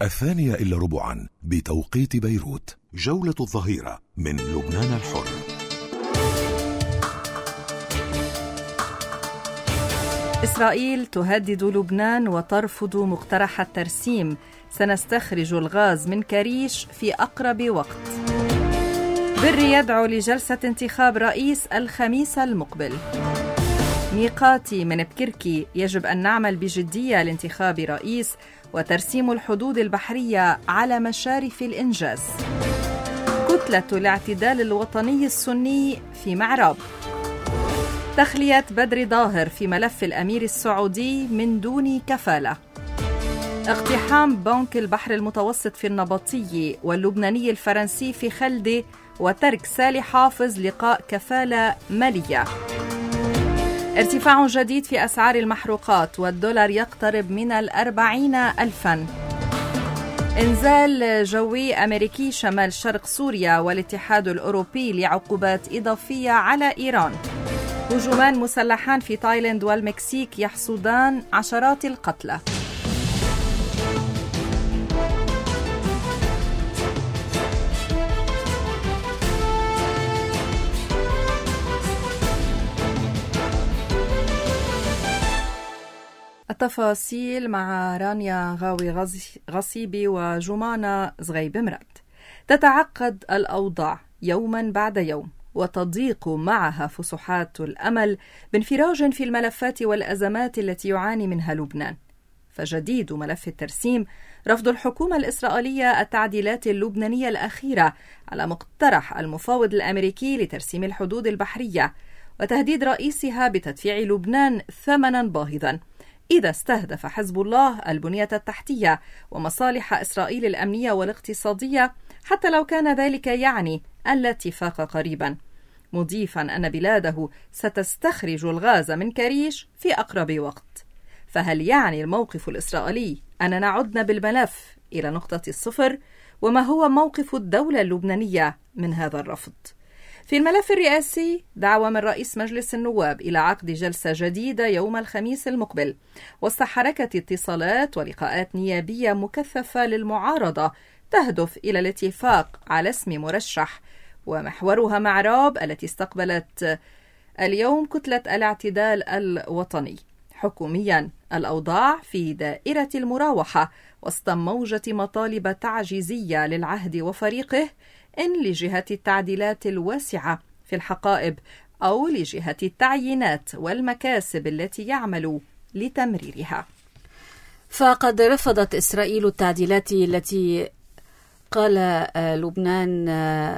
2:45 بتوقيت بيروت. جولة الظهيرة من لبنان الحر. إسرائيل تهدد لبنان وترفض مقترح الترسيم. سنستخرج الغاز من كريش في أقرب وقت. بري يدعو لجلسة انتخاب رئيس الخميس المقبل. ميقاتي من بكركي: يجب أن نعمل بجدية لانتخاب رئيس وترسيم الحدود البحرية على مشارف الإنجاز. كتلة الاعتدال الوطني السني في معراب. تخلية بدر ظاهر في ملف الأمير السعودي من دون كفالة. اقتحام بنك البحر المتوسط في النبطية واللبناني الفرنسي في خلدة، وترك سالي حافظ لقاء كفالة مالية. ارتفاع جديد في أسعار المحروقات والدولار يقترب من 40,000. إنزال جوي أمريكي شمال شرق سوريا والاتحاد الأوروبي لعقوبات إضافية على إيران. هجومان مسلحان في تايلاند والمكسيك يحصدان عشرات القتلى. التفاصيل مع رانيا غاوي غصيبي وجمانة زغيب مراد. تتعقد الأوضاع يوما بعد يوم وتضيق معها فسحات الأمل بانفراج في الملفات والأزمات التي يعاني منها لبنان. فجديد ملف الترسيم رفض الحكومة الإسرائيلية التعديلات اللبنانية الأخيرة على مقترح المفاوض الأمريكي لترسيم الحدود البحرية، وتهديد رئيسها بتدفيع لبنان ثمنا باهظا إذا استهدف حزب الله البنية التحتية ومصالح إسرائيل الأمنية والاقتصادية، حتى لو كان ذلك يعني الاتفاق قريبا، مضيفا أن بلاده ستستخرج الغاز من كريش في أقرب وقت. فهل يعني الموقف الإسرائيلي أننا عدنا بالملف إلى نقطة الصفر؟ وما هو موقف الدولة اللبنانية من هذا الرفض؟ في الملف الرئاسي دعوة من رئيس مجلس النواب إلى عقد جلسة جديدة يوم الخميس المقبل، وسط حركة اتصالات ولقاءات نيابية مكثفة للمعارضة تهدف إلى الاتفاق على اسم مرشح، ومحورها معراب التي استقبلت اليوم كتلة الاعتدال الوطني. حكوميا الأوضاع في دائرة المراوحة وسط موجة مطالب تعجيزية للعهد وفريقه، إن لجهة التعديلات الواسعة في الحقائب أو لجهة التعيينات والمكاسب التي يعمل لتمريرها. فقد رفضت إسرائيل التعديلات التي قال لبنان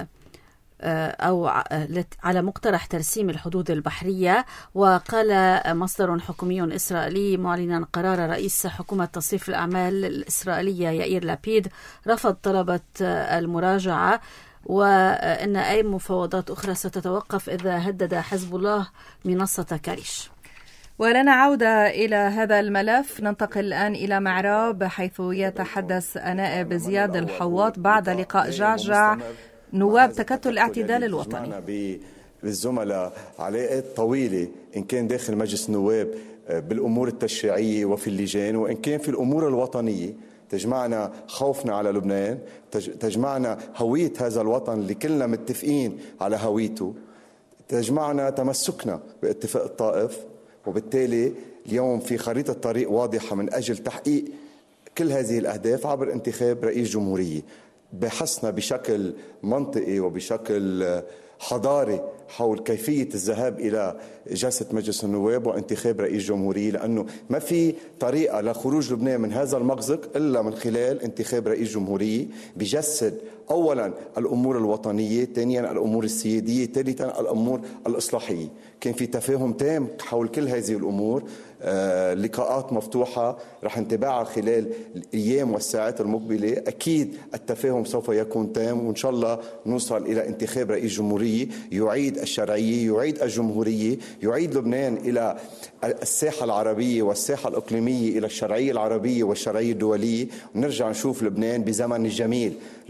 أو على مقترح ترسيم الحدود البحرية. وقال مصدر حكومي إسرائيلي معلنا قرار رئيس حكومة تصريف الأعمال الإسرائيلية يائير لابيد رفض طلبة المراجعة، وأن أي مفاوضات أخرى ستتوقف إذا هدد حزب الله منصة كريش. ولنا عودة إلى هذا الملف. ننتقل الآن إلى معراب حيث يتحدث نائب زياد الحواط بعد لقاء جعجع نواب تكتل الاعتدال الوطني. بالزملاء علاقات طويلة إن كان داخل مجلس النواب بالأمور التشريعية وفي اللجان، وإن كان في الأمور الوطنية تجمعنا خوفنا على لبنان، تجمعنا هوية هذا الوطن اللي كلنا متفقين على هويته، تجمعنا تمسكنا باتفاق الطائف. وبالتالي اليوم في خريطة طريق واضحة من أجل تحقيق كل هذه الأهداف عبر انتخاب رئيس جمهورية. بحثنا بشكل منطقي وبشكل حضاري حول كيفية الذهاب إلى جلسة مجلس النواب وانتخاب رئيس جمهورية، لأنه ما في طريقة لخروج لبنان من هذا المأزق إلا من خلال انتخاب رئيس جمهورية بيجسد أولا الأمور الوطنية، ثانيا الأمور السيادية، ثالثا الأمور الإصلاحية. كان في تفاهم تام حول كل هذه الأمور، لقاءات مفتوحة رح نتابعها خلال الأيام والساعات المقبلة. أكيد التفاهم سوف يكون تام، وإن شاء الله نوصل إلى انتخاب رئيس جمهورية يعيد الشرعية، يعيد الجمهورية، يعيد لبنان إلى الساحة العربية والساحة الإقليمية، إلى الشرعية العربية والشرعية الدولية، ونرجع نشوف لبنان بزمن الجميل، لبنان البحر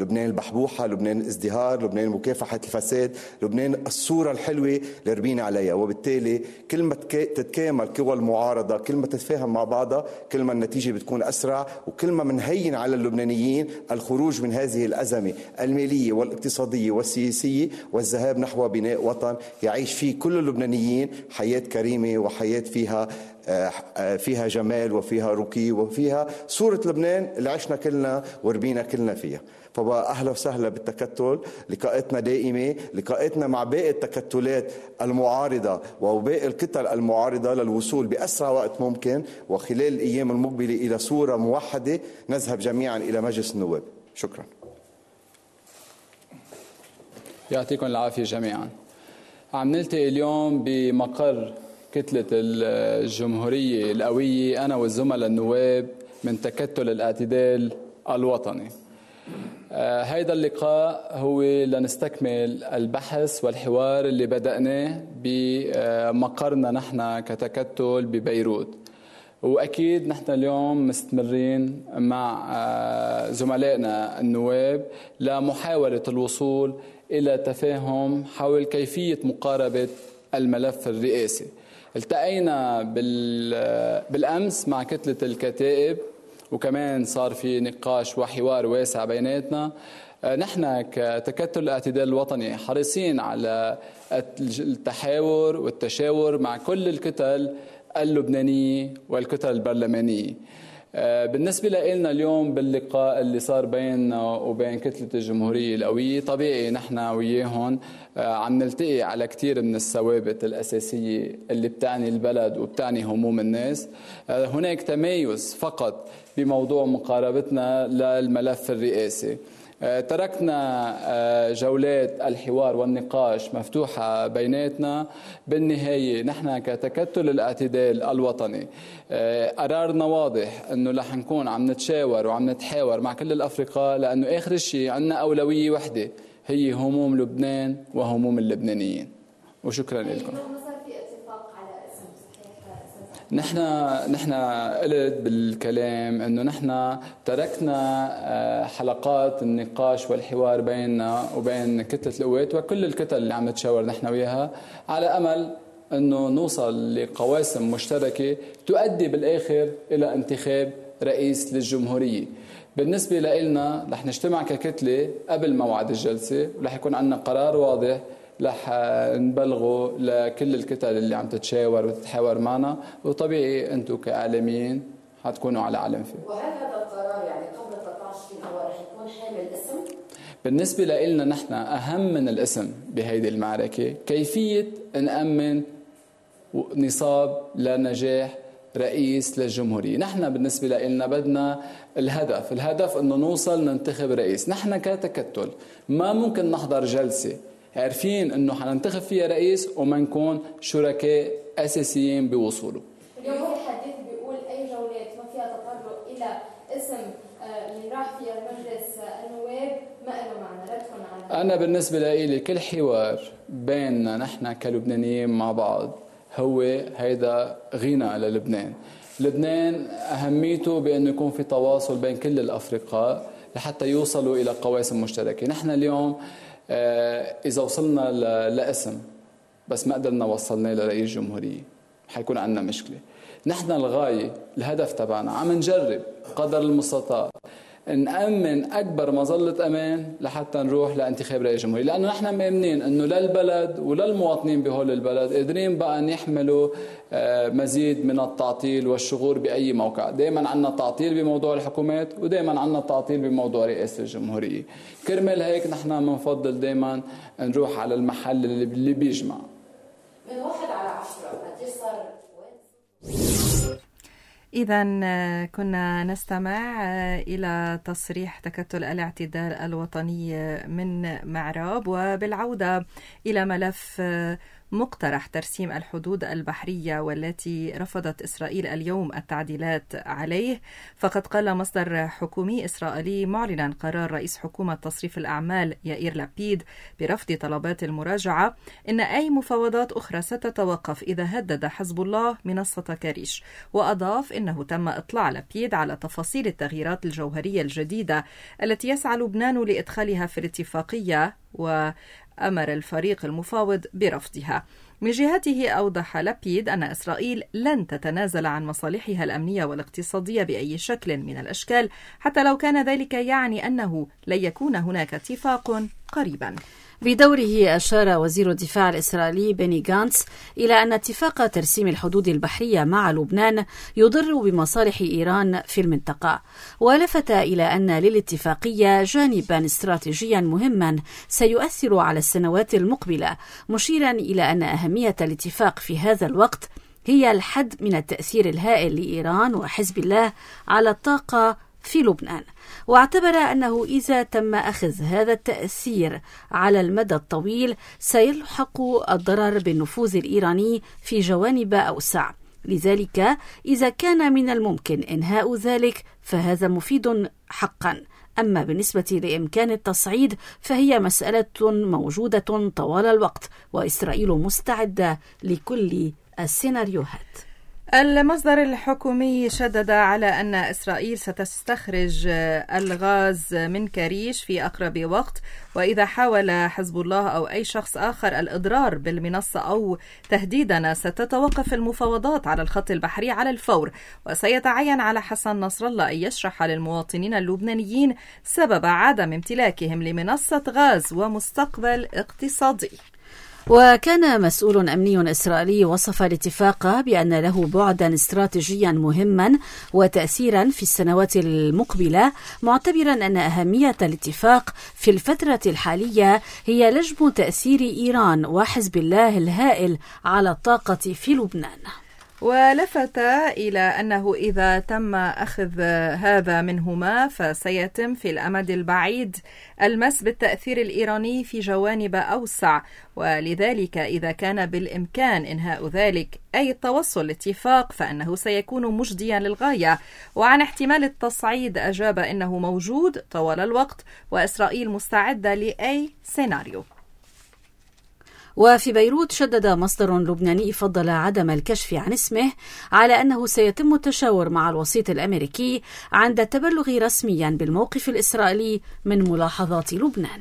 المحبوحة، لبنان الازدهار، لبنان مكافحة الفساد، لبنان الصورة الحلوة اللي ربينا عليها. وبالتالي كل ما تتكامل قوى المعارضة، كل ما تتفاهم مع بعضها، كل ما النتيجة بتكون أسرع، وكل ما منهين على اللبنانيين الخروج من هذه الأزمة المالية والاقتصادية والسياسية والذهاب نحو بناء وطن يعيش فيه كل اللبنانيين حياة كريمة وحياة فيها جمال وفيها رقي وفيها صورة لبنان اللي عشنا كلنا وربينا كلنا فيها. فبقى أهلا وسهلا بالتكتل، لقاءاتنا دائمة، لقاءاتنا مع باقي التكتلات المعارضة وباقي الكتل المعارضة للوصول بأسرع وقت ممكن وخلال الأيام المقبلة إلى صورة موحدة نذهب جميعا إلى مجلس النواب. شكرا. يعطيكم العافية جميعا. عم نلتقي اليوم بمقر كتلة الجمهورية القوية أنا والزملاء النواب من تكتل الاعتدال الوطني. هيدا اللقاء هو لنستكمل البحث والحوار اللي بدأناه بمقرنا نحن كتكتل ببيروت، وأكيد نحن اليوم مستمرين مع زملائنا النواب لمحاولة الوصول إلى تفاهم حول كيفية مقاربة الملف الرئاسي. التقينا بالأمس مع كتلة الكتائب، وكمان صار في نقاش وحوار واسع بيناتنا. نحن كتكتل الاعتدال الوطني حريصين على التحاور والتشاور مع كل الكتل اللبنانية والكتل البرلمانية. بالنسبة لنا اليوم باللقاء اللي صار بيننا وبين كتلة الجمهورية القوية، طبيعي نحن وياهم عم نلتقي على كتير من الثوابت الأساسية اللي بتعني البلد وبتعني هموم الناس. هناك تميز فقط بموضوع مقاربتنا للملف الرئاسي. تركنا جولات الحوار والنقاش مفتوحة بيناتنا. بالنهاية نحن كتكتل الاعتدال الوطني قرارنا واضح أنه رح نكون عم نتشاور وعم نتحاور مع كل الأفرقاء، لأنه آخر الشيء عندنا أولوية وحدة هي هموم لبنان وهموم اللبنانيين. وشكرا لكم. نحن قلت بالكلام انه نحن تركنا حلقات النقاش والحوار بيننا وبين كتلة القوات وكل الكتل اللي عم نتشاور نحن وياها على امل انه نوصل لقواسم مشتركة تؤدي بالاخر الى انتخاب رئيس للجمهورية. بالنسبة لنا رح نجتمع ككتلة قبل موعد الجلسة ورح يكون عندنا قرار واضح رح نبلغه لكل الكتل اللي عم تتشاور وتتحاور معنا، وطبيعي انتم كاعلاميين حتكونوا على علم فيه. وهل هذا القرار يعني قبل 13 هو رح يكون حامل اسم؟ بالنسبه لنا نحن اهم من الاسم بهيدي المعركه كيفيه نامن نصاب لنجاح رئيس للجمهورية. نحن بالنسبة لنا بدنا الهدف انه نوصل ننتخب رئيس. نحن كتكتل ما ممكن نحضر جلسة عارفين انه حننتخب فيها رئيس وما نكون شركاء اساسيين بوصوله. اليوم هو الحديث بيقول اي جولات ما فيها تطرق الى اسم اللي راح فيها مجلس النواب ما له معنى. ردكم على انا بالنسبه لي كل حوار بيننا نحن كلبنانيين مع بعض هو هيدا غنى للبنان. لبنان اهميته بانه يكون في تواصل بين كل الافرقاء لحتى يوصلوا الى قواسم مشتركه. نحن اليوم إذا وصلنا لاسم بس ما قدرنا وصلنا لرئيس جمهورية حيكون عندنا مشكلة. نحن الغاية الهدف تبعنا عم نجرب قدر المستطاع نأمن أكبر مظلة أمان لحتى نروح لانتخاب رئيس جمهورية، لأنه نحن مؤمنين أنه للبلد وللمواطنين بهول البلد قادرين بقى أن يحملوا مزيد من التعطيل والشغور بأي موقع. دائما عندنا تعطيل بموضوع الحكومات ودائما عندنا تعطيل بموضوع رئاسة الجمهورية. كرمال هيك نحن بنفضل دائما نروح على المحل اللي بيجمع. من 1 على 10 قديش صار؟ إذا كنا نستمع إلى تصريح تكتل الاعتدال الوطني من معراب. وبالعودة إلى ملف مقترح ترسيم الحدود البحرية والتي رفضت إسرائيل اليوم التعديلات عليه. فقد قال مصدر حكومي إسرائيلي معلنا قرار رئيس حكومة تصريف الأعمال يائير لابيد برفض طلبات المراجعة إن أي مفاوضات أخرى ستتوقف إذا هدد حزب الله منصة كريش. وأضاف إنه تم إطلاع لابيد على تفاصيل التغييرات الجوهرية الجديدة التي يسعى لبنان لإدخالها في الاتفاقية، وأمر الفريق المفاوض برفضها. من جهته أوضح لابيد أن إسرائيل لن تتنازل عن مصالحها الأمنية والاقتصادية بأي شكل من الأشكال، حتى لو كان ذلك يعني أنه لن يكون هناك اتفاق قريبا. بدوره أشار وزير الدفاع الإسرائيلي بني غانتس إلى أن اتفاق ترسيم الحدود البحرية مع لبنان يضر بمصالح إيران في المنطقة، ولفت إلى أن للاتفاقية جانبا استراتيجيا مهما سيؤثر على السنوات المقبلة، مشيرا إلى أن أهمية الاتفاق في هذا الوقت هي الحد من التأثير الهائل لإيران وحزب الله على الطاقة في لبنان. واعتبر أنه إذا تم أخذ هذا التأثير على المدى الطويل سيلحق الضرر بالنفوذ الإيراني في جوانب أوسع، لذلك إذا كان من الممكن إنهاء ذلك فهذا مفيد حقا. أما بالنسبة لإمكان التصعيد فهي مسألة موجودة طوال الوقت، وإسرائيل مستعدة لكل السيناريوهات. المصدر الحكومي شدد على أن إسرائيل ستستخرج الغاز من كريش في أقرب وقت، وإذا حاول حزب الله أو أي شخص آخر الإضرار بالمنصة أو تهديدنا ستتوقف المفاوضات على الخط البحري على الفور، وسيتعين على حسن نصر الله أن يشرح للمواطنين اللبنانيين سبب عدم امتلاكهم لمنصة غاز ومستقبل اقتصادي. وكان مسؤول أمني إسرائيلي وصف الاتفاق بأن له بعدا استراتيجيا مهما وتأثيرا في السنوات المقبلة، معتبرا أن أهمية الاتفاق في الفترة الحالية هي لجم تأثير إيران وحزب الله الهائل على الطاقة في لبنان. ولفت إلى أنه إذا تم أخذ هذا منهما فسيتم في الأمد البعيد المس بالتأثير الإيراني في جوانب أوسع، ولذلك إذا كان بالإمكان إنهاء ذلك أي التوصل لاتفاق فإنه سيكون مجديا للغاية. وعن احتمال التصعيد أجاب إنه موجود طوال الوقت وإسرائيل مستعدة لأي سيناريو. وفي بيروت شدد مصدر لبناني فضل عدم الكشف عن اسمه على أنه سيتم التشاور مع الوسيط الأمريكي عند التبلغ رسميا بالموقف الإسرائيلي من ملاحظات لبنان.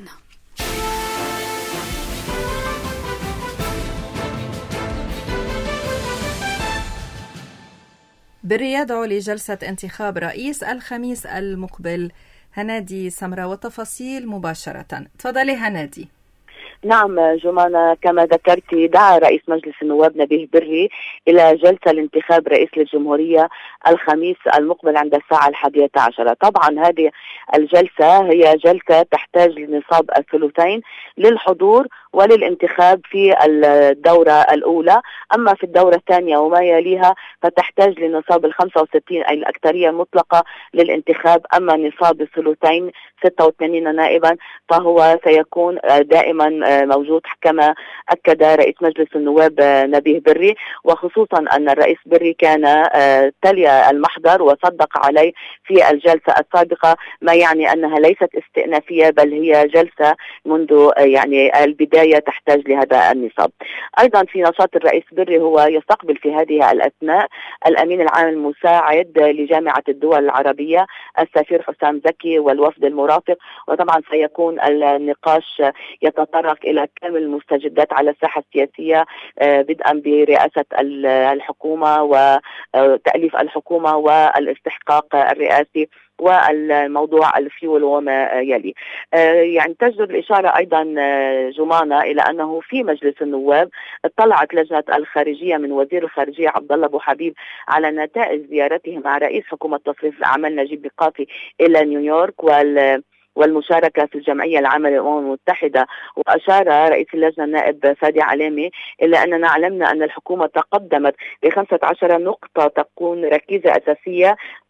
بري يدعو لجلسة انتخاب رئيس الخميس المقبل. هنادي سمرة وتفاصيل مباشرة. تفضلي هنادي. نعم جمانة، كما ذكرت دعا رئيس مجلس النواب نبيه بري إلى جلسة لانتخاب رئيس للجمهورية الخميس المقبل عند الساعة 11. طبعا هذه الجلسة هي جلسة تحتاج لنصاب الثلثين للحضور وللانتخاب في الدورة الأولى. أما في الدورة الثانية وما يليها فتحتاج لنصاب 65 أي الأكثرية المطلقة للانتخاب. أما نصاب الثلثين 86 نائبا فهو سيكون دائما موجود كما أكد رئيس مجلس النواب نبيه بري، وخصوصا أن الرئيس بري كان تلي المحضر وصدق عليه في الجلسة السابقة، ما يعني أنها ليست استئنافية بل هي جلسة منذ يعني البداية تحتاج لهذا النصاب. أيضا في نشاط الرئيس بري هو يستقبل في هذه الأثناء الأمين العام المساعد لجامعة الدول العربية السفير حسام زكي والوفد المرافق، وطبعا سيكون النقاش يتطرق إلى كامل المستجدات على الساحة السياسية بدءا برئاسة الحكومة وتأليف الحكومة والاستحقاق الرئاسي والموضوع الفيول وما يلي. يعني تجدر الإشارة أيضا جمانة إلى أنه في مجلس النواب اطلعت لجنة الخارجية من وزير الخارجية عبد الله أبو حبيب على نتائج زيارته مع رئيس حكومة تصريف الأعمال نجيب بقافي إلى نيويورك والمشاركة في الجمعية العامة للأمم المتحدة. وأشار رئيس اللجنة النائب فادي علامي إلا أننا علمنا أن الحكومة تقدمت ب15 نقطة تكون ركيزة أساسية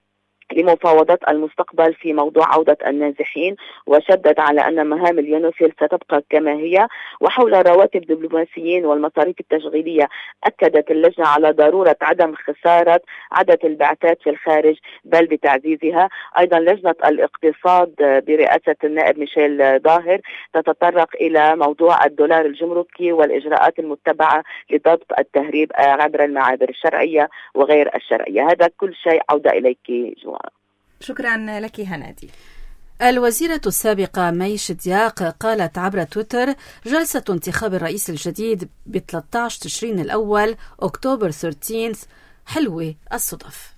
لمفاوضات المستقبل في موضوع عودة النازحين، وشدد على أن مهام اليونيفيل ستبقى كما هي. وحول رواتب الدبلوماسيين والمصاريف التشغيلية أكدت اللجنة على ضرورة عدم خسارة عدد البعثات في الخارج بل بتعزيزها. أيضا لجنة الاقتصاد برئاسة النائب ميشيل ظاهر تتطرق إلى موضوع الدولار الجمركي والإجراءات المتبعة لضبط التهريب عبر المعابر الشرعية وغير الشرعية. هذا كل شيء. عودة إليك جوانا. شكرا لك هنادي. الوزيرة السابقة مي شدياق قالت عبر تويتر: جلسة انتخاب الرئيس الجديد ب 13 تشرين الأول أكتوبر 13 حلوة الصدف.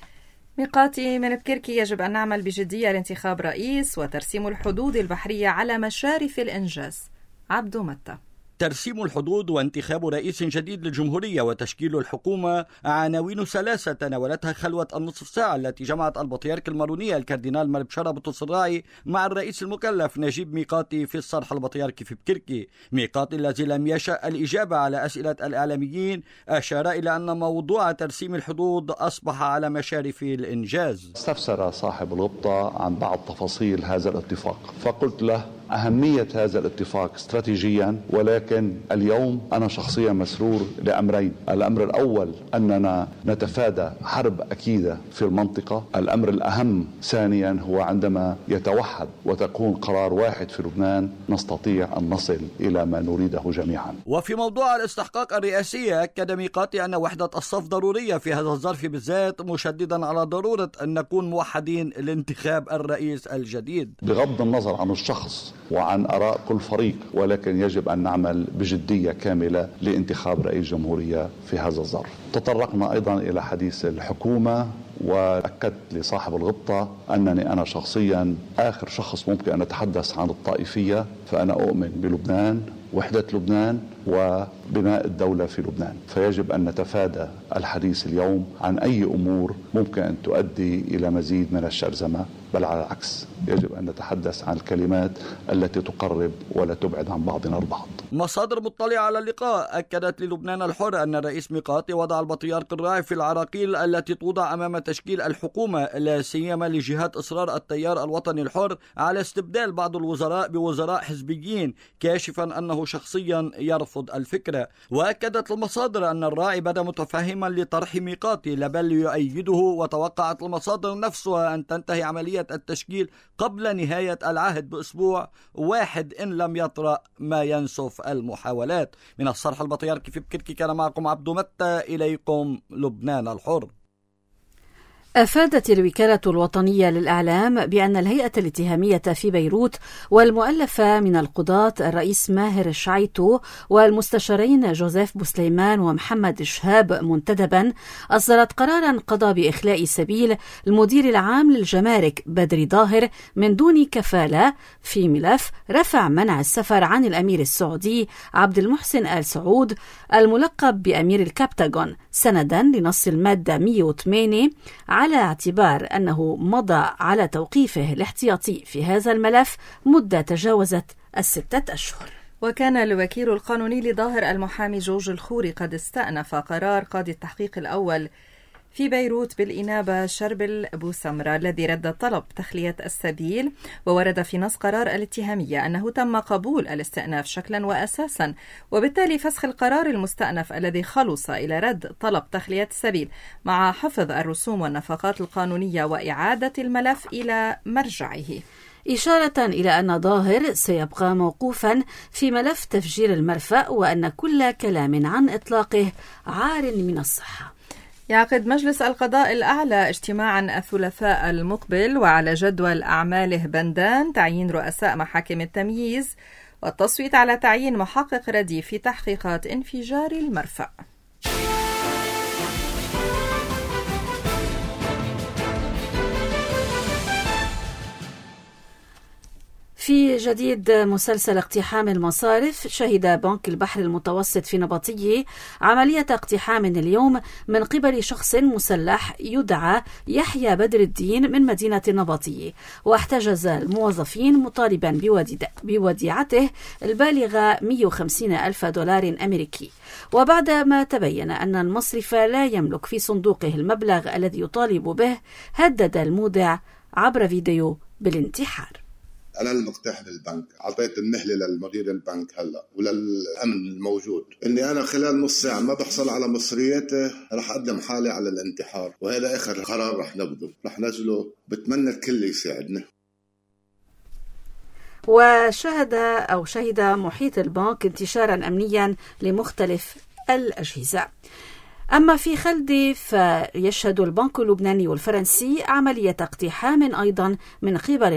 ميقاتي من بكركي: يجب أن نعمل بجدية لانتخاب رئيس وترسيم الحدود البحرية على مشارف الإنجاز. عبدو متى. ترسيم الحدود وانتخاب رئيس جديد للجمهورية وتشكيل الحكومة عناوين ثلاثة تناولتها خلوة النصف ساعة التي جمعت البطريرك المارونية الكاردينال مربشرة بوتوسراي مع الرئيس المكلف نجيب ميقاتي في الصرح البطريركي في بكركي. ميقاتي الذي لم يشأ الإجابة على أسئلة الإعلاميين أشار إلى أن موضوع ترسيم الحدود أصبح على مشارف الإنجاز. استفسر صاحب الغبطة عن بعض تفاصيل هذا الاتفاق، فقلت له أهمية هذا الاتفاق استراتيجيا، ولكن اليوم أنا شخصيا مسرور لأمرين. الأمر الأول أننا نتفادى حرب أكيدة في المنطقة. الأمر الأهم ثانيا هو عندما يتوحد وتكون قرار واحد في لبنان نستطيع أن نصل إلى ما نريده جميعا. وفي موضوع الاستحقاق الرئاسي أكد ميقاتي أن وحدة الصف ضرورية في هذا الظرف بالذات، مشددا على ضرورة أن نكون موحدين لانتخاب الرئيس الجديد بغض النظر عن الشخص وعن آراء كل فريق، ولكن يجب أن نعمل بجدية كاملة لانتخاب رئيس جمهورية في هذا الظرف. تطرقنا أيضا إلى حديث الحكومة، وأكدت لصاحب الغبطة أنني أنا شخصيا آخر شخص ممكن أن أتحدث عن الطائفية، فأنا أؤمن بلبنان، وحدة لبنان، وبناء الدولة في لبنان. فيجب أن نتفادى الحديث اليوم عن أي أمور ممكن أن تؤدي إلى مزيد من الشرذمة، بل على العكس يجب أن نتحدث عن الكلمات التي تقرب ولا تبعد عن بعضنا البعض. مصادر مطلعة على اللقاء أكدت للبنان الحر أن الرئيس ميقاتي وضع البطريرك الراعي في العراقيل التي توضع أمام تشكيل الحكومة، لا سيما لجهات إصرار التيار الوطني الحر على استبدال بعض الوزراء بوزراء حزبيين، كاشفا أنه شخصيا يرفض الفكرة. وأكدت المصادر أن الراعي بدا متفهما لطرح ميقاتي بل يؤيده، وتوقعت المصادر نفسها أن تنتهي عملية التشكيل قبل نهاية العهد بأسبوع واحد إن لم يطرأ ما ينسف المحاولات. من الصرح البطريركي في بكركي كان معكم عبدو متى، إليكم لبنان الحر. أفادت الوكالة الوطنية للإعلام بأن الهيئة الاتهامية في بيروت والمؤلفة من القضاة الرئيس ماهر الشعيتو والمستشارين جوزيف بوسليمان ومحمد شهاب منتدبا أصدرت قرارا قضى بإخلاء سبيل المدير العام للجمارك بدري ظاهر من دون كفالة في ملف رفع منع السفر عن الأمير السعودي عبد المحسن آل سعود الملقب بأمير الكابتاغون، سندا لنص المادة 108 على اعتبار أنه مضى على توقيفه الاحتياطي في هذا الملف مدة تجاوزت 6 أشهر. وكان الوكيل القانوني لظاهر المحامي جورج الخوري قد استأنف قرار قاضي التحقيق الأول في بيروت بالإنابة شربل بوسمرة الذي رد طلب تخلية السبيل. وورد في نص قرار الاتهامية أنه تم قبول الاستئناف شكلا وأساسا، وبالتالي فسخ القرار المستأنف الذي خلص إلى رد طلب تخلية السبيل مع حفظ الرسوم والنفقات القانونية وإعادة الملف إلى مرجعه، إشارة إلى أن ظاهر سيبقى موقوفا في ملف تفجير المرفأ وأن كل كلام عن إطلاقه عار من الصحة. يعقد مجلس القضاء الأعلى اجتماعا الثلاثاء المقبل، وعلى جدول أعماله بندان تعيين رؤساء محاكم التمييز والتصويت على تعيين محقق رديف في تحقيقات انفجار المرفأ. في جديد مسلسل اقتحام المصارف، شهد بنك البحر المتوسط في نبطية عملية اقتحام اليوم من قبل شخص مسلح يدعى يحيى بدر الدين من مدينة نبطية، واحتجز الموظفين مطالبا بوديعته البالغة 150,000 دولار أمريكي. وبعدما تبين أن المصرف لا يملك في صندوقه المبلغ الذي يطالب به، هدد المودع عبر فيديو بالانتحار. أنا المقتحم البنك أعطيت المهلة للمدير البنك هلا وللأمن الموجود إني أنا خلال نص ساعة ما بحصل على مصرياته رح أقدم حالي على الانتحار، وهذا آخر قرار رح نبذه، رح نزله. بتمنى الكل يساعدنا. شهد محيط البنك انتشارا أمنيا لمختلف الأجهزة. أما في خلدي فيشهد البنك اللبناني والفرنسي عملية اقتحام أيضا من قبل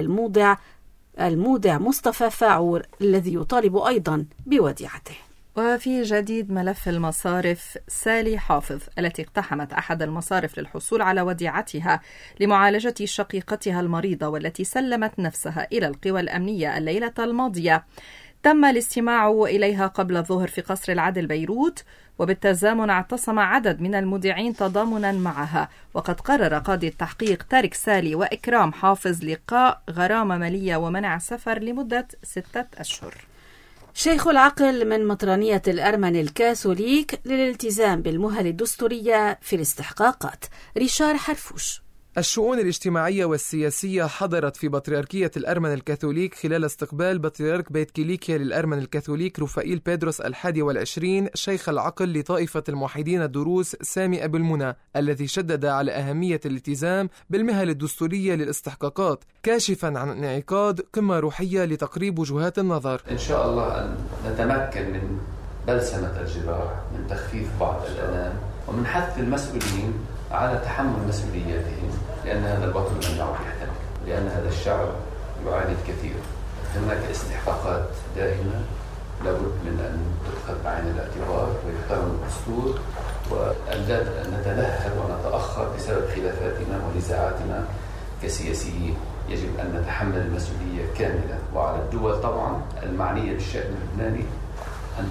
المودع مصطفى فاعور الذي يطالب أيضا بوديعته. وفي جديد ملف المصارف، سالي حافظ التي اقتحمت أحد المصارف للحصول على وديعتها لمعالجة شقيقتها المريضة والتي سلمت نفسها إلى القوى الأمنية الليلة الماضية، تم الاستماع إليها قبل الظهر في قصر العدل بيروت، وبالتزامن اعتصم عدد من المودعين تضامنا معها. وقد قرر قاضي التحقيق تارك سالي وإكرام حافظ لقاء غرامة مالية ومنع سفر لمدة 6 أشهر. شيخ العقل من مطرانية الأرمن الكاثوليك للالتزام بالمهل الدستورية في الاستحقاقات، ريشار حرفوش. الشؤون الاجتماعية والسياسية حضرت في بطريركية الأرمن الكاثوليك خلال استقبال بطريرك بيت كيليكيا للأرمن الكاثوليك رفائيل بيدروس 21 شيخ العقل لطائفة الموحدين الدروز سامي أبو المنى، الذي شدد على أهمية الالتزام بالمهل الدستورية للاستحقاقات، كاشفا عن انعقاد قمة روحية لتقريب وجهات النظر. إن شاء الله أن نتمكن من بلسمة الجراح، من تخفيف بعض الآلام، ومن حث المسؤولين على تحمل مسؤولياتهم، لأن هذا الوطن لم يعد يحتمل، لأن هذا الشعب يعاني الكثير. هناك استحقاقات دائمة لابد من أن تؤخذ بعين الاعتبار ويحترم الدستور، وألا نتدهور ونتأخر بسبب خلافاتنا ونزاعاتنا كسياسيين. يجب أن نتحمل المسؤولية كاملة، وعلى الدول طبعا المعنية بالشأن اللبناني أن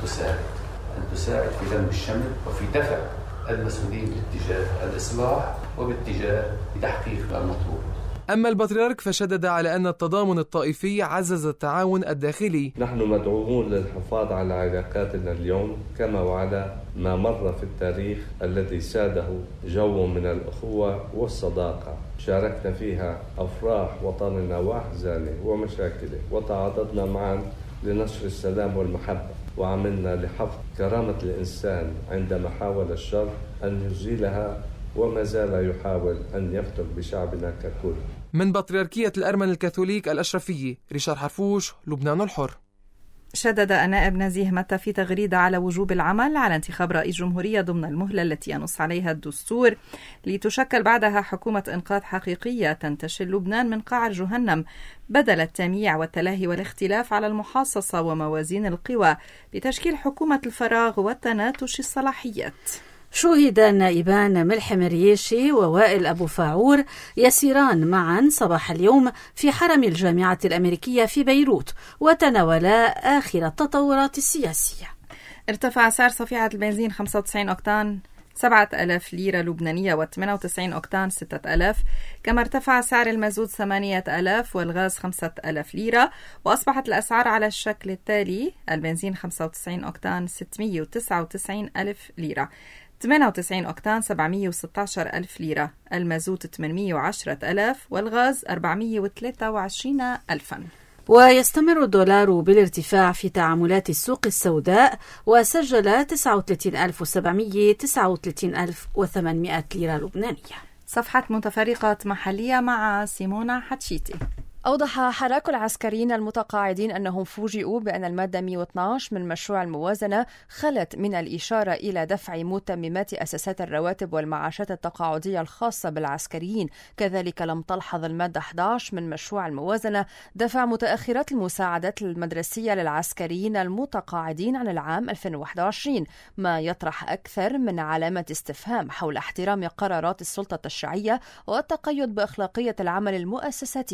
تساعد في لم الشمل وفي دفع المسؤولين باتجاه الإصلاح وباتجاه تحقيق المطلوب. أما البطريرك فشدد على أن التضامن الطائفي عزز التعاون الداخلي. نحن مدعوون للحفاظ على علاقاتنا اليوم كما وعلى ما مر في التاريخ الذي ساده جو من الأخوة والصداقة، شاركنا فيها أفراح وطننا وأحزانه ومشاكله، وتعاضدنا معا لنشر السلام والمحبة، وعملنا لحفظ كرامة الإنسان عندما حاول الشر أن يزيلها، وما زال يحاول أن يفتك بشعبنا ككل. من بطريركية الأرمن الكاثوليك الأشرفية، ريشار حرفوش، لبنان الحر. شدد النائب نزيه متى في تغريدة على وجوب العمل على انتخاب رئيس جمهورية ضمن المهلة التي ينص عليها الدستور، لتشكل بعدها حكومة إنقاذ حقيقية تنتشل لبنان من قعر جهنم، بدل التمييع والتلاهي والاختلاف على المحاصصة وموازين القوى، لتشكيل حكومة الفراغ والتناتش الصلاحيات. شوهد النائبان ملحم الريشي ووائل أبو فاعور يسيران معا صباح اليوم في حرم الجامعة الأمريكية في بيروت، وتناولا آخر التطورات السياسية. ارتفع سعر صفيحة البنزين 95 أوكتان 7,000 ليرة لبنانية و98 أوكتان 6,000، كما ارتفع سعر المازوت 8,000 والغاز 5,000 ليرة، وأصبحت الأسعار على الشكل التالي: البنزين 95 أوكتان 699,000 ليرة، 98 أوكتان 716,000 ليرة، المازوت 810,000 والغاز 423,000. ويستمر الدولار بالارتفاع في تعاملات السوق السوداء، وسجل 39,739,800 ليرة لبنانية. صفحة متفرقات محلية مع سيمونا حتشيتي. أوضح حراك العسكريين المتقاعدين أنهم فوجئوا بأن المادة 112 من مشروع الموازنة خلت من الإشارة إلى دفع متممات أساسات الرواتب والمعاشات التقاعدية الخاصة بالعسكريين. كذلك لم تلحظ المادة 11 من مشروع الموازنة دفع متأخرات المساعدات المدرسية للعسكريين المتقاعدين عن العام 2021، ما يطرح أكثر من علامة استفهام حول احترام قرارات السلطة التشريعية والتقيد بأخلاقية العمل المؤسساتي.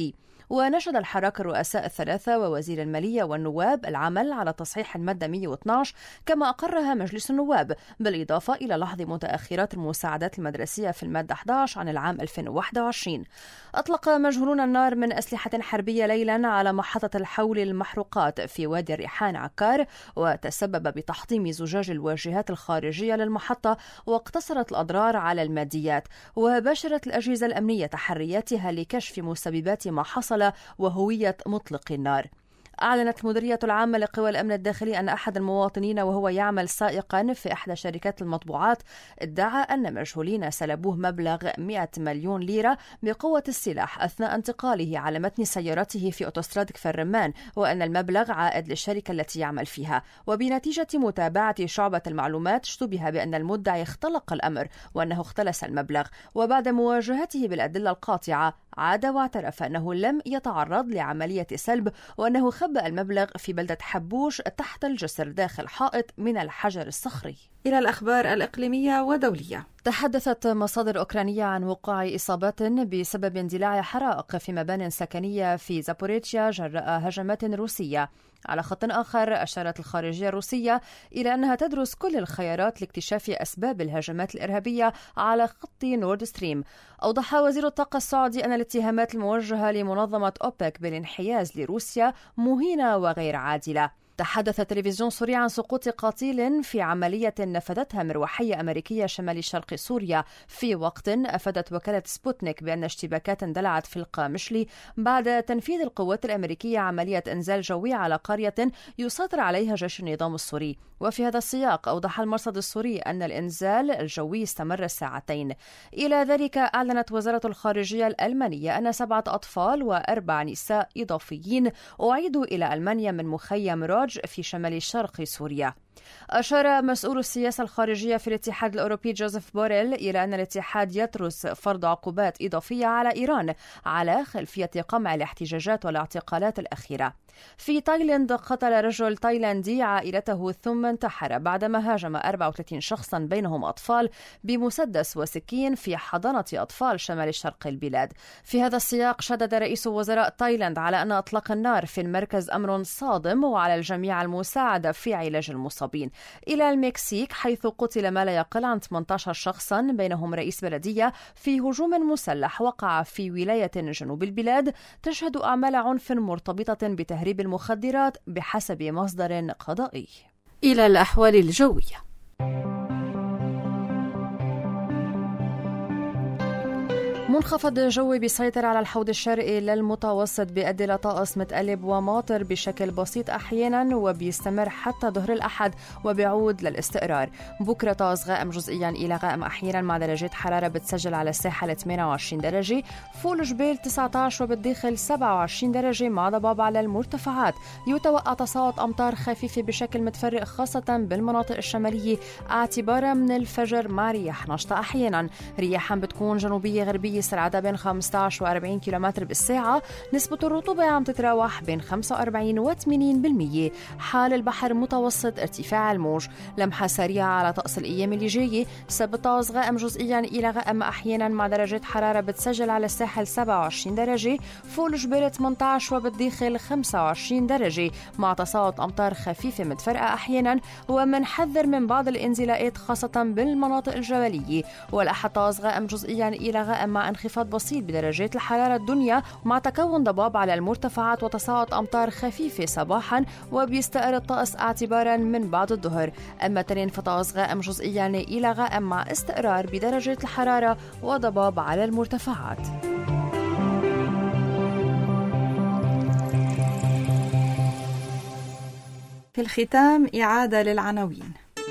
ونشد الحراك الرؤساء الثلاثة ووزير المالية والنواب العمل على تصحيح المادة 112 كما أقرها مجلس النواب، بالإضافة إلى لحظ متأخرات المساعدات المدرسية في المادة 11 عن العام 2021. أطلق مجهولون النار من أسلحة حربية ليلا على محطة الحول المحروقات في وادي الريحان عكار، وتسبب بتحطيم زجاج الواجهات الخارجية للمحطة، واقتصرت الأضرار على الماديات. وباشرت الأجهزة الأمنية تحرياتها لكشف مسببات ما حصل وهوية مطلق النار. أعلنت المديرية العامة لقوى الأمن الداخلي أن أحد المواطنين وهو يعمل سائقا في إحدى شركات المطبوعات ادعى أن مجهولين سلبوه مبلغ 100 مليون ليرة بقوة السلاح أثناء انتقاله على متن سيارته في أوتوستراد كفر الرمان، وأن المبلغ عائد للشركة التي يعمل فيها. وبنتيجة متابعة شعبة المعلومات اشتبه بأن المدعي اختلق الأمر وأنه اختلس المبلغ، وبعد مواجهته بالأدلة القاطعة عاد واعترف أنه لم يتعرض لعملية سلب، وأنه خبأ المبلغ في بلدة حبوش تحت الجسر داخل حائط من الحجر الصخري. إلى الأخبار الإقليمية ودولية. تحدثت مصادر أوكرانية عن وقوع إصابات بسبب اندلاع حرائق في مبان سكنية في زابوريتشيا جراء هجمات روسية. على خط آخر، أشارت الخارجية الروسية إلى أنها تدرس كل الخيارات لاكتشاف أسباب الهجمات الإرهابية على خط نورد ستريم. أوضح وزير الطاقة السعودي أن الاتهامات الموجهة لمنظمة أوبك بالانحياز لروسيا مهينة وغير عادلة. تحدث تلفزيون سوريا عن سقوط قاتل في عملية نفذتها مروحية أمريكية شمال شرق سوريا، في وقت أفادت وكالة سبوتنيك بأن اشتباكات اندلعت في القامشلي بعد تنفيذ القوات الأمريكية عملية إنزال جوي على قرية يسيطر عليها جيش النظام السوري. وفي هذا السياق أوضح المرصد السوري أن الإنزال الجوي استمر ساعتين. إلى ذلك، أعلنت وزارة الخارجية الألمانية أن 7 أطفال و4 نساء إضافيين أعيدوا إلى ألمانيا من مخيم راج في شمال شرق سوريا. أشار مسؤول السياسة الخارجية في الاتحاد الأوروبي جوزيف بوريل إلى أن الاتحاد يدرس فرض عقوبات إضافية على إيران على خلفية قمع الاحتجاجات والاعتقالات الأخيرة. في تايلاند، قتل رجل تايلاندي عائلته ثم انتحر بعدما هاجم 34 شخصا بينهم أطفال بمسدس وسكين في حضانة أطفال شمال شرق البلاد. في هذا السياق، شدد رئيس وزراء تايلاند على أن إطلاق النار في المركز أمر صادم، وعلى الجميع المساعدة في علاج المصابين. إلى المكسيك، حيث قتل ما لا يقل عن 18 شخصا بينهم رئيس بلدية في هجوم مسلح وقع في ولاية جنوب البلاد تشهد أعمال عنف مرتبطة بتهريب المخدرات بحسب مصدر قضائي. إلى الأحوال الجوية. منخفض جوي بيسيطر على الحوض الشرقي للمتوسط بيؤدي إلى طقس متقلب وماطر بشكل بسيط أحيانا، وبيستمر حتى ظهر الأحد وبيعود للاستقرار. بكرة طقس غائم جزئيا إلى غائم أحيانا مع درجات حرارة بتسجل على الساحل 28 درجة، فوق الجبال 19 وبالداخل 27 درجة مع ضباب على المرتفعات. يتوقع تساقط أمطار خفيفة بشكل متفرق خاصة بالمناطق الشمالية اعتبارا من الفجر مع رياح نشطة أحيانا. رياح بتكون جنوبية غربية سرعتها بين 15 و40 كيلومتر بالساعة. نسبة الرطوبة عم تتراوح بين 45 و 80%. حال البحر متوسط ارتفاع الموج. لمحة سريعة على طقس الأيام اللي جاية، سبب طقس غائم جزئيا إلى غائم أحيانا مع درجات حرارة بتسجل على الساحل 27 درجة، فوق الجبال 18 وبالداخل 25 درجة مع تساقط أمطار خفيفة متفرقة أحيانا، ومنحذر من بعض الانزلاقات خاصة بالمناطق الجبلية. والأحد طقس غائم جزئيا إلى غائم مع انخفاض بسيط بدرجات الحرارة الدنيا مع تكون ضباب على المرتفعات وتساقط أمطار خفيفة صباحا، وبيستقر الطقس اعتبارا من بعد الظهر. أما تنين فطقس غائم جزئيا إلى غائم مع استقرار بدرجة الحرارة وضباب على المرتفعات. في الختام إعادة للعناوين.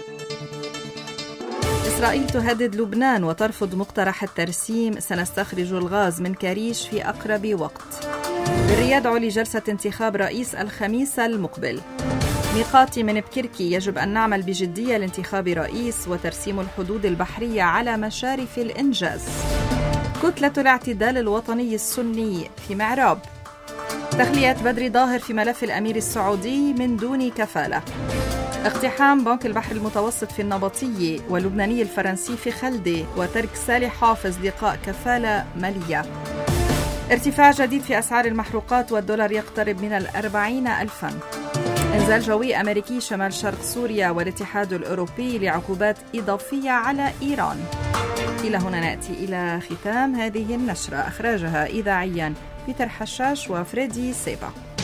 إسرائيل تهدد لبنان وترفض مقترح الترسيم سنستخرج الغاز من كريش في أقرب وقت. بالرياض علي جلسة انتخاب رئيس الخميس المقبل. ميقاتي من بكركي يجب أن نعمل بجدية لانتخاب رئيس وترسيم الحدود البحرية على مشارف الإنجاز. كتلة الاعتدال الوطني السني في معراب. تخلية بدري ظاهر في ملف الأمير السعودي من دون كفالة. اقتحام بنك البحر المتوسط في النبطية واللبناني الفرنسي في خلدة، وترك سالح حافظ لقاء كفالة مالية. ارتفاع جديد في أسعار المحروقات والدولار يقترب من 40,000. إنزال جوي أمريكي شمال شرق سوريا والاتحاد الأوروبي لعقوبات إضافية على إيران. إلى هنا نأتي إلى ختام هذه النشرة، أخرجها إذاعيا بيتر حشاش وفريدي سيبا.